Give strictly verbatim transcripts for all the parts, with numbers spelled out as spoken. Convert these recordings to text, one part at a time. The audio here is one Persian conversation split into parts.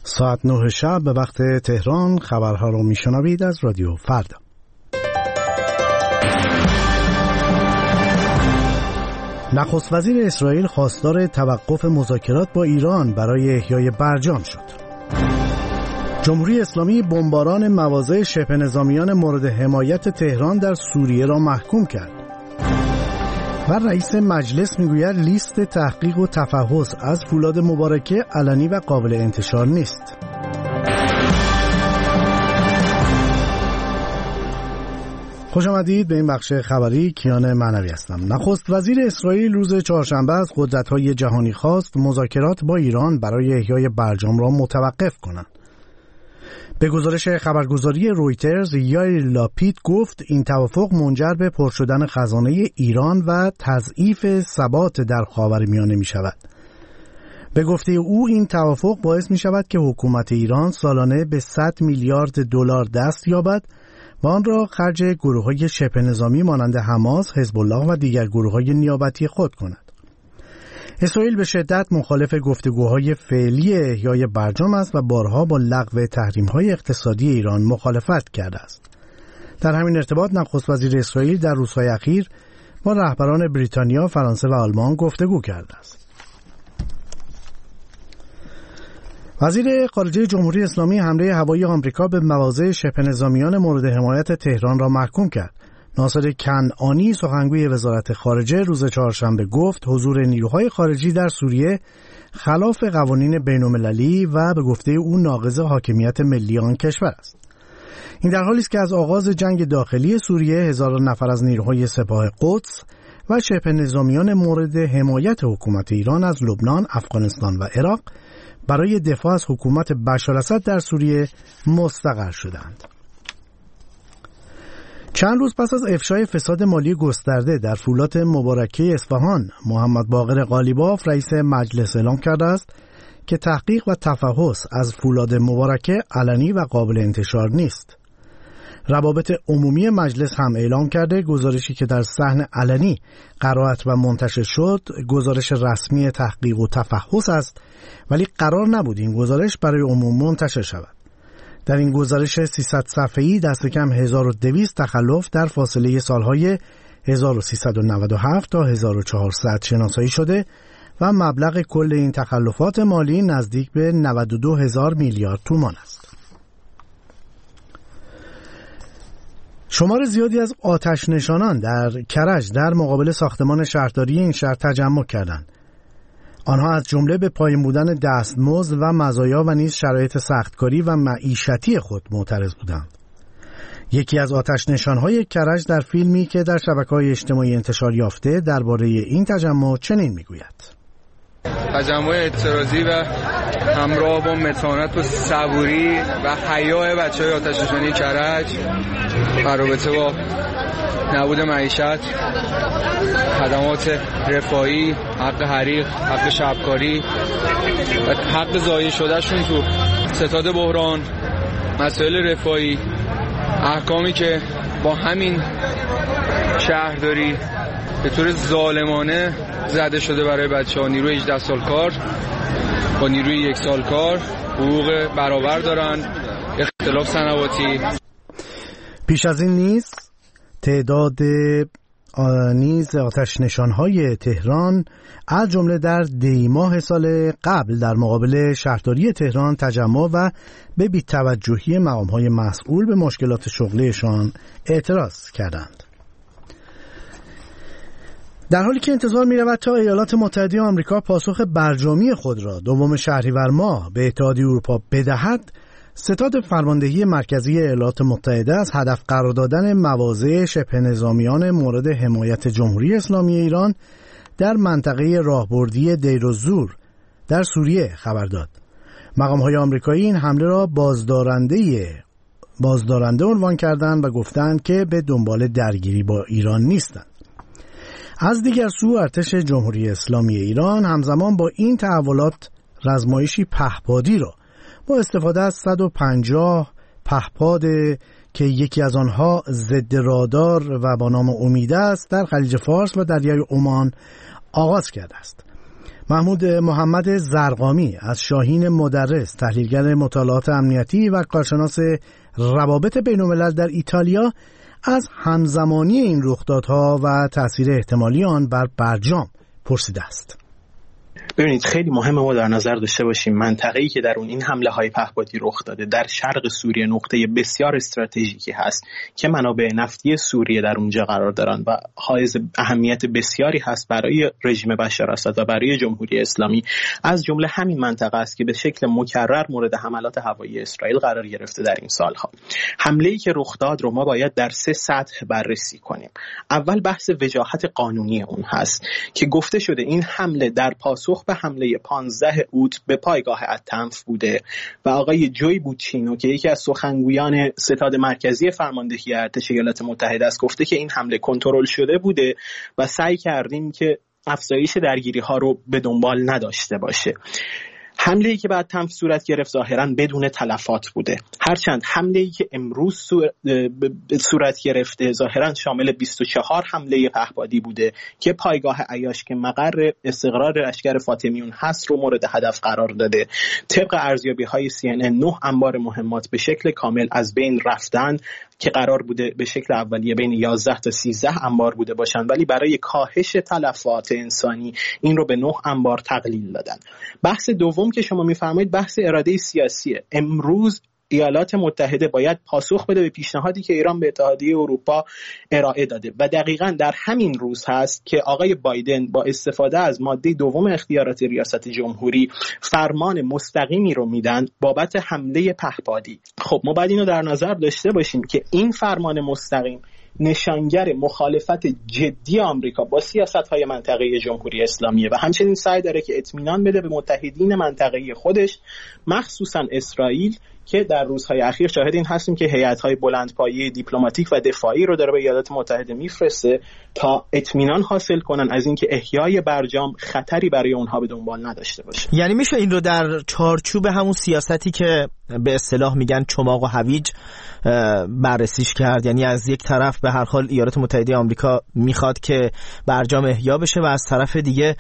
ساعت نه شب به وقت تهران خبرها رو میشنوید از رادیو فردا. نخست وزیر اسرائیل خواستار توقف مذاکرات با ایران برای احیای برجام شد. جمهوری اسلامی بمباران مواضع شبه نظامیان مورد حمایت تهران در سوریه را محکوم کرد. و رئیس مجلس میگوید لیست تحقیق و تفحص از فولاد مبارکه علنی و قابل انتشار نیست. خوش آمدید به این بخش خبری. کیان معنوی هستم. نخست وزیر اسرائیل روز چهارشنبه از قدرت‌های جهانی خواست مذاکرات با ایران برای احیای برجام را متوقف کنند. به گزارش خبرگزاری رویترز، یائیر لاپید گفت این توافق منجر به پر شدن خزانه ایران و تضعیف ثبات در خاورمیانه می شود. به گفته او این توافق باعث می شود که حکومت ایران سالانه به صد میلیارد دلار دست یابد و آن را خرج گروه‌های شبه نظامی مانند حماس، حزب الله و دیگر گروه‌های نیابتی خود کند. اسرائیل به شدت مخالف گفتگوهای فعلی احیای برجام است و بارها با لغو تحریم‌های اقتصادی ایران مخالفت کرده است. در همین ارتباط نخست وزیر اسرائیل در روزهای اخیر با رهبران بریتانیا، فرانسه و آلمان گفتگو کرده است. وزیر خارجه جمهوری اسلامی حمله هوایی آمریکا به مواضع شبه نظامیان مورد حمایت تهران را محکوم کرد. ناصر کنعانی سخنگوی وزارت خارجه روز چهارشنبه گفت حضور نیروهای خارجی در سوریه خلاف قوانین بین‌المللی و به گفته او ناقض حاکمیت ملی آن کشور است. این در حالی است که از آغاز جنگ داخلی سوریه هزاران نفر از نیروهای سپاه قدس و شبه نظامیان مورد حمایت حکومت ایران از لبنان، افغانستان و عراق برای دفاع از حکومت بشاراسد در سوریه مستقر شدند. چند روز پس از افشای فساد مالی گسترده در فولاد مبارکه اصفهان، محمد باقر قالیباف رئیس مجلس اعلام کرده است که تحقیق و تفحص از فولاد مبارکه علنی و قابل انتشار نیست. روابط عمومی مجلس هم اعلام کرده گزارشی که در صحن علنی قرائت و منتشر شد گزارش رسمی تحقیق و تفحص است، ولی قرار نبود این گزارش برای عموم منتشر شود. در این گزارش سیصد صفحه‌ای دست کم هزار و دویست تخلف در فاصله سالهای هزار و سیصد و نود و هفت تا هزار و چهارصد شناسایی شده و مبلغ کل این تخلفات مالی نزدیک به نود و دو هزار میلیارد تومان است. شمار زیادی از آتش نشانان در کرج در مقابل ساختمان شهرداری این شهر تجمع کردند. آنها از جمله به پایین بودن دستمزد و مزایا و نیز شرایط سختکاری و معیشتی خود معترض بودند. یکی از آتش نشانهای کرج در فیلمی که در شبکه‌های اجتماعی انتشار یافته درباره این تجمع چنین میگوید: تجمع اعتراضی و همراه با متانت و صبوری و حیا بچه‌های آتش نشانی کرج در رابطه با نبود معیشت، خدمات رفاهی، حق حریق، حق شبکاری و حق ضایع شدهشون تو ستاد بحران، مسائل رفاهی، احکامی که با همین شهرداری به طور ظالمانه زده شده برای بچه‌ها. نیروی هجده سال کار با نیروی یک سال کار حقوق برابر دارن، اختلاف سنواتی. پیش از این نیز تعداد نیز آتش نشانهای تهران از جمله در دی ماه سال قبل در مقابل شهرداری تهران تجمع و به بی‌توجهی مقام‌های مسئول به مشکلات شغلیشان اعتراض کردند. در حالی که انتظار می‌رود تا ایالات متحده آمریکا پاسخ برجامی خود را دوم شهریور ماه به اتحادیه اروپا بدهد، ستاد فرماندهی مرکزی ایالات متحده از هدف قرار دادن مواضع شبه نظامیان مورد حمایت جمهوری اسلامی ایران در منطقه راهبردی دیر الزور در سوریه خبر داد. مقام‌های آمریکایی این حمله را بازدارنده بازدارنده عنوان کردند و گفتند که به دنبال درگیری با ایران نیستند. از دیگر سو ارتش جمهوری اسلامی ایران همزمان با این تحولات رزمایشی پهپادی را با استفاده از صد و پنجاه پهپاد که یکی از آنها ضد رادار و با نام امید است در خلیج فارس و دریای عمان آغاز کرده است. محمود محمد زرقامی از شاهین مدرس، تحلیلگر مطالعات امنیتی و کارشناس روابط بین‌الملل در ایتالیا، از همزمانی این رخدادها و تأثیر احتمالی آن بر برجام پرسیده است. ببینید خیلی مهمه ما در نظر داشته باشیم منطقه‌ای که در اون این حمله های پهپادی رخ داده در شرق سوریه نقطه بسیار استراتژیکی هست که منابع نفتی سوریه در اونجا قرار دارن و حائز اهمیت بسیاری هست برای رژیم بشار اسد و برای جمهوری اسلامی. از جمله همین منطقه است که به شکل مکرر مورد حملات هوایی اسرائیل قرار گرفته در این سالها. حمله‌ای که رخ داد رو ما باید در سه سطح بررسی کنیم. اول بحث وجاهت قانونی اون هست که گفته شده این حمله در پاسخ به حمله پانزده اوت به پایگاه التنف بوده و آقای جوی بوچینو که یکی از سخنگویان ستاد مرکزی فرماندهی ارتش ایالات متحده است گفته که این حمله کنترل شده بوده و سعی کردیم که افزایش درگیری ها رو به دنبال نداشته باشه. حمله‌ای که بعد تنف صورت گرفت ظاهراً بدون تلفات بوده، هرچند حمله‌ای که امروز صورت گرفته ظاهراً شامل بیست و چهار حمله پهپادی بوده که پایگاه عیاش که مقر استقرار لشکر فاطمیون هست رو مورد هدف قرار داده. طبق ارزیابی‌های سی ان ان نه انبار مهمات به شکل کامل از بین رفتن که قرار بوده به شکل اولیه بین یازده تا سیزده انبار بوده باشند، ولی برای کاهش تلفات انسانی این رو به نه انبار تقلیل دادن. بحث دوم که شما میفرمایید بحث اراده سیاسیه. امروز ایالات متحده باید پاسخ بده به پیشنهادی که ایران به اتحادیه اروپا ارائه داده و دقیقاً در همین روز هست که آقای بایدن با استفاده از ماده دوم اختیارات ریاست جمهوری فرمان مستقیمی رو میدن بابت حمله پهپادی. خب ما باید اینو در نظر داشته باشیم که این فرمان مستقیم نشانگر مخالفت جدی آمریکا با سیاست‌های منطقه‌ای جمهوری اسلامیه و همچنین سعی داره که اطمینان بده به متحدین منطقه‌ای خودش، مخصوصاً اسرائیل که در روزهای اخیر شاهد این هستیم که هیئت‌های بلندپایه دیپلماتیک و دفاعی رو داره به ایالات متحده میفرسته تا اطمینان حاصل کنن از اینکه احیای برجام خطری برای اونها به دنبال نداشته باشه. یعنی میشه این رو در چارچوب همون سیاستی که به اصطلاح میگن چماق و هویج بررسیش کرد، یعنی از یک طرف به هر حال ایالات متحده آمریکا میخواد که برجام احیا بشه و از طرف دیگه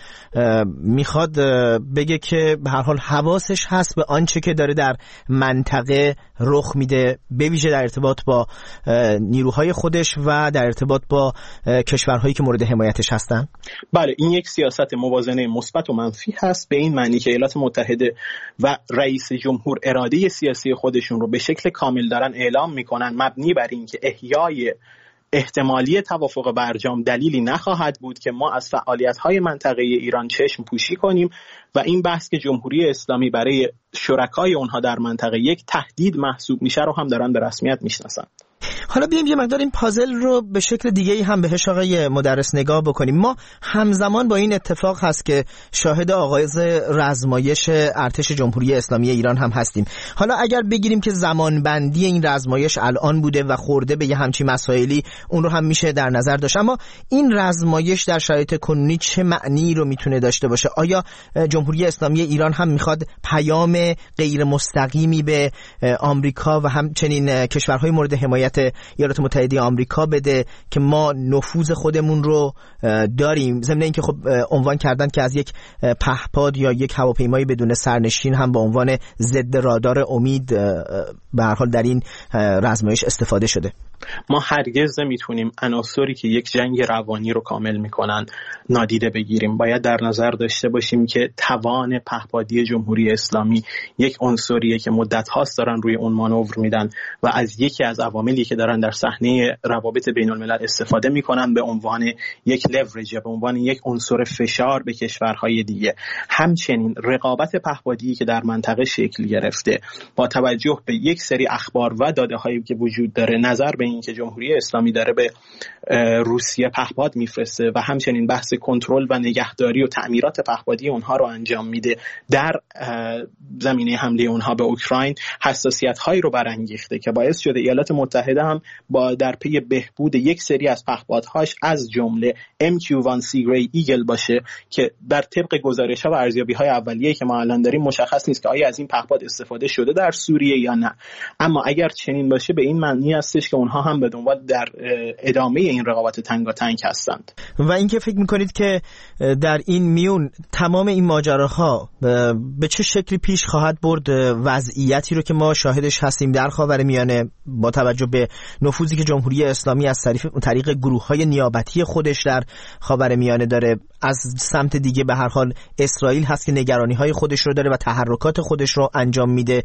میخواد بگه که به هر حال حواسش هست به آنچه که داره در منطقه رخ میده، به ویژه در ارتباط با نیروهای خودش و در ارتباط با کشورهایی که مورد حمایتش هستن. بله، این یک سیاست موازنه مثبت و منفی هست، به این معنی که ایالات متحده و رئیس جمهور اراده سیاسی خودشون رو به شکل کامل دارن اعلام میکنن، مبنی بر این که احیای احتمالی توافق برجام دلیلی نخواهد بود که ما از فعالیت‌های منطقه ایران چشم پوشی کنیم و این بحث که جمهوری اسلامی برای شرکای اونها در منطقه یک تهدید محسوب میشه رو هم دارن به رسمیت میشناسن. حالا بیایم یه مقدار این پازل رو به شکل دیگه‌ای هم بهش آقای مدرس نگاه بکنیم. ما همزمان با این اتفاق هست که شاهد آغاز رزمایش ارتش جمهوری اسلامی ایران هم هستیم. حالا اگر بگیریم که زمانبندی این رزمایش الان بوده و خورده به یه همچین مسائلی، اون رو هم میشه در نظر داشت، اما این رزمایش در شرایط کنونی چه معنی رو میتونه داشته باشه؟ آیا جمهوری اسلامی ایران هم میخواد پیام غیر مستقیمی به آمریکا و همچنین کشورهای مورد حمایت ایالات متحده آمریکا بده که ما نفوذ خودمون رو داریم، ضمن اینکه خب عنوان کردن که از یک پهپاد یا یک هواپیمایی بدون سرنشین هم با عنوان ضد رادار امید به هر حال در این رزمایش استفاده شده؟ ما هرگز نمیتونیم عناصری که یک جنگ روانی رو کامل میکنن نادیده بگیریم. باید در نظر داشته باشیم که توان پهپادی جمهوری اسلامی یک عنصریه که مدت هاست دارن روی اون مانور میدن و از یکی از عواملی که دارن در صحنه روابط بین الملل استفاده میکنن به عنوان یک لورج، به عنوان یک عنصر فشار به کشورهای دیگه. همچنین رقابت پهپادی که در منطقه شکل گرفته با توجه به یک سری اخبار و داده هایی که وجود داره، نظر به این که جمهوری اسلامی داره به روسیه پهپاد میفرسته و همچنین بحث کنترل و نگهداری و تعمیرات پهپادی اونها رو انجام میده در زمینه حمله اونها به اوکراین، حساسیت هایی رو برانگیخته که باعث شده ایالات متحده هم هم با در پی بهبود یک سری از پهپادهاش از جمله ام کیو وان سی گری ایگل باشه که در طبق گزارش‌ها و ارزیابی‌های اولیه‌ای که ما الان داریم مشخص نیست که آیا از این پهپاد استفاده شده در سوریه یا نه. اما اگر چنین باشه به این معنی هستش که اونها هم به دنبال در ادامه این رقابت تنگاتنگ هستند. و اینکه فکر می‌کنید که در این میون تمام این ماجراها به چه شکلی پیش خواهد برد وضعیتی رو که ما شاهدش هستیم در خاورمیانه با توجه به نفوذی که جمهوری اسلامی از طریق گروه‌های نیابتی خودش در خاورمیانه داره، از سمت دیگه به هر حال اسرائیل هست که نگرانی‌های خودش رو داره و تحرکات خودش رو انجام میده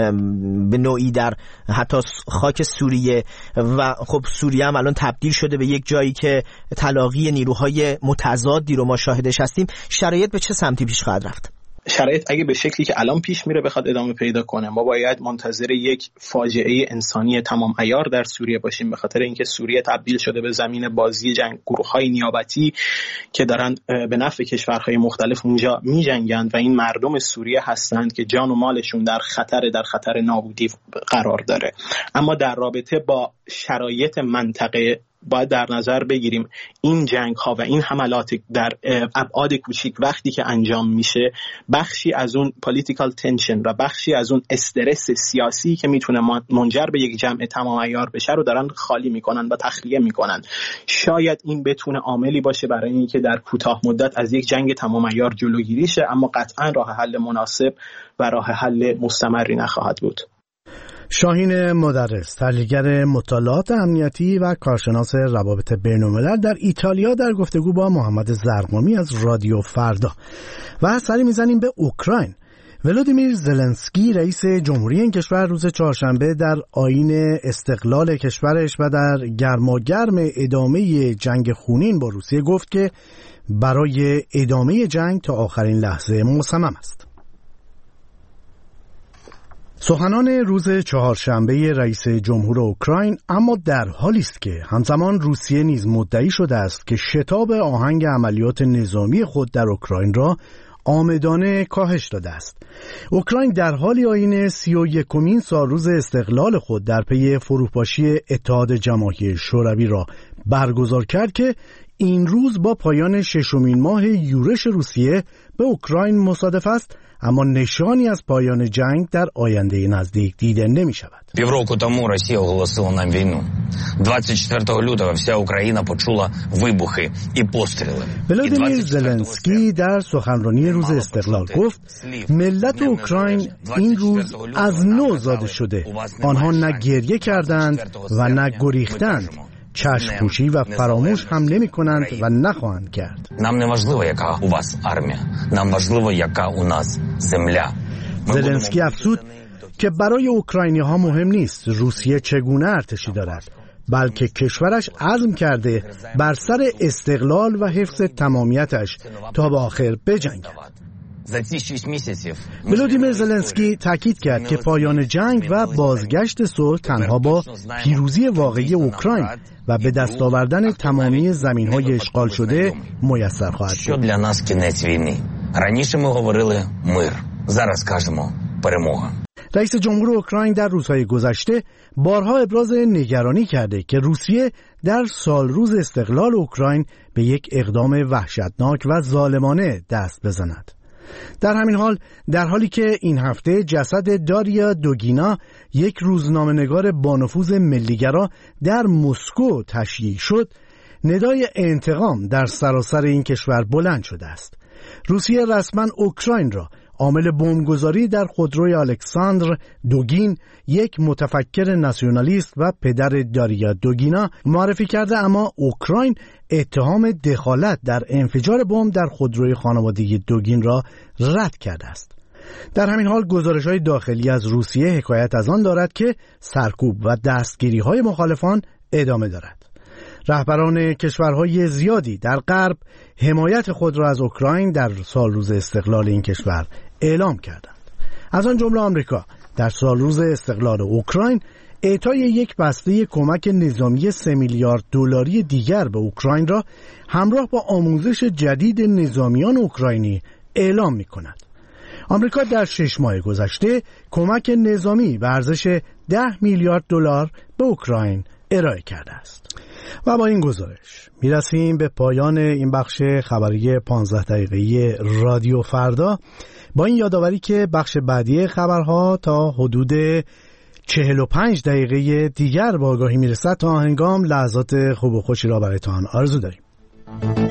به نوعی در حتی خاک سوریه و خب سوریه هم الان تبدیل شده به یک جایی که تلاقی نیروهای متضادی رو ما شاهدش هستیم. شرایط به چه سمتی پیش خواهد رفت؟ شرایط اگه به شکلی که الان پیش میره بخواد ادامه پیدا کنه، ما باید منتظر یک فاجعه انسانی تمام عیار در سوریه باشیم، به خاطر اینکه سوریه تبدیل شده به زمین بازی جنگ گروه‌های نیابتی که دارن به نفع کشورهای مختلف اونجا می‌جنگند و این مردم سوریه هستند که جان و مالشون در خطر در خطر نابودی قرار داره. اما در رابطه با شرایط منطقه باید در نظر بگیریم این جنگ ها و این حملات در ابعاد کوچیک وقتی که انجام میشه بخشی از اون پولیتیکال تنشن و بخشی از اون استرس سیاسی که میتونه منجر به یک جمع تمام عیار بشه رو دارن خالی میکنن و تخلیه میکنن. شاید این بتونه عاملی باشه برای اینکه در کوتاه مدت از یک جنگ تمام عیار جلوگیری شه، اما قطعا راه حل مناسب و راه حل مستمری نخواهد بود. شاهین مدرس، تحلیلگر مطالعات امنیتی و کارشناس روابط بین‌الملل در ایتالیا، در گفتگو با محمد زرقامی از رادیو فردا. و سری میزنیم به اوکراین. ولودیمیر زلنسکی رئیس جمهوری این کشور روز چهارشنبه در آیین استقلال کشورش و در گرماگرم ادامه جنگ خونین با روسیه گفت که برای ادامه جنگ تا آخرین لحظه مصمم است. سخنان روز چهارشنبه رئیس جمهور اوکراین اما در حالی است که همزمان روسیه نیز مدعی شده است که شتاب آهنگ عملیات نظامی خود در اوکراین را عامدانه کاهش داده است. اوکراین در حالی آیین سی و یکمین سالروز استقلال خود در پی فروپاشی اتحاد جماهیر شوروی را برگزار کرد که این روز با پایان ششمین ماه یورش روسیه به اوکراین مصادف است، اما نشانی از پایان جنگ در آینده نزدیک دیده نمی شود. Півроку тому Росія оголосила нам війну. двадцять четвертого лютого вся Україна почула вибухи і постріли. ولادیمیر زلنسکی در سخنرانی روز استقلال گفت ملت اوکراین این روز از نو زاده شده. آنها نه گریه کردند و نه گریختند. چشم پوشی و فراموش هم نمی کنند و نخواهند کرد. Нам не важливо, яка у вас армія. Нам важливо, яка у нас земля. زلنسکی افزود که برای اوکراینی ها مهم نیست روسیه چگونه ارتشی دارد، بلکه کشورش عزم کرده بر سر استقلال و حفظ تمامیتش تا به آخر بجنگد. ولودیمیر زلنسکی تاکید کرد که پایان جنگ و بازگشت صلح تنها با پیروزی واقعی اوکراین و به دست آوردن تمامی زمین‌های اشغال شده میسر خواهد بود. Раніше ми говорили мир. Зараз кажемо перемога. رئیس جمهور اوکراین در روزهای گذشته بارها ابراز نگرانی کرده که روسیه در سالروز استقلال اوکراین به یک اقدام وحشتناک و ظالمانه دست بزند. در همین حال در حالی که این هفته جسد داریا دوگینا، یک روزنامه‌نگار با نفوذ ملیگرا، در مسکو تشییع شد، ندای انتقام در سراسر این کشور بلند شده است. روسیه رسما اوکراین را عامل بمبگذاری در خودروی الکساندر دوگین، یک متفکر ناسیونالیست و پدر داریا دوگینا، معرفی کرده، اما اوکراین اتهام دخالت در انفجار بمب در خودروی خانوادگی دوگین را رد کرده است. در همین حال گزارش‌های داخلی از روسیه حکایت از آن دارد که سرکوب و دستگیری‌های مخالفان ادامه دارد. رهبران کشورهای زیادی در غرب حمایت خود را از اوکراین در سالروز استقلال این کشور اعلام کردند. از آن جمله آمریکا در سالروز استقلال اوکراین اعطای یک بسته کمک نظامی سه میلیارد دلاری دیگر به اوکراین را همراه با آموزش جدید نظامیان اوکراینی اعلام می کند. آمریکا در شش ماه گذشته کمک نظامی به ارزش ده میلیارد دلار به اوکراین ارائه کرده است. و با این گزارش میرسیم به پایان این بخش خبری پانزده دقیقه‌ای رادیو فردا، با این یادآوری که بخش بعدی خبرها تا حدود چهل و پنج دقیقه دیگر با آگاهی میرسد. تا هنگام لحظات خوب و خوشی را برایتان آرزو داریم.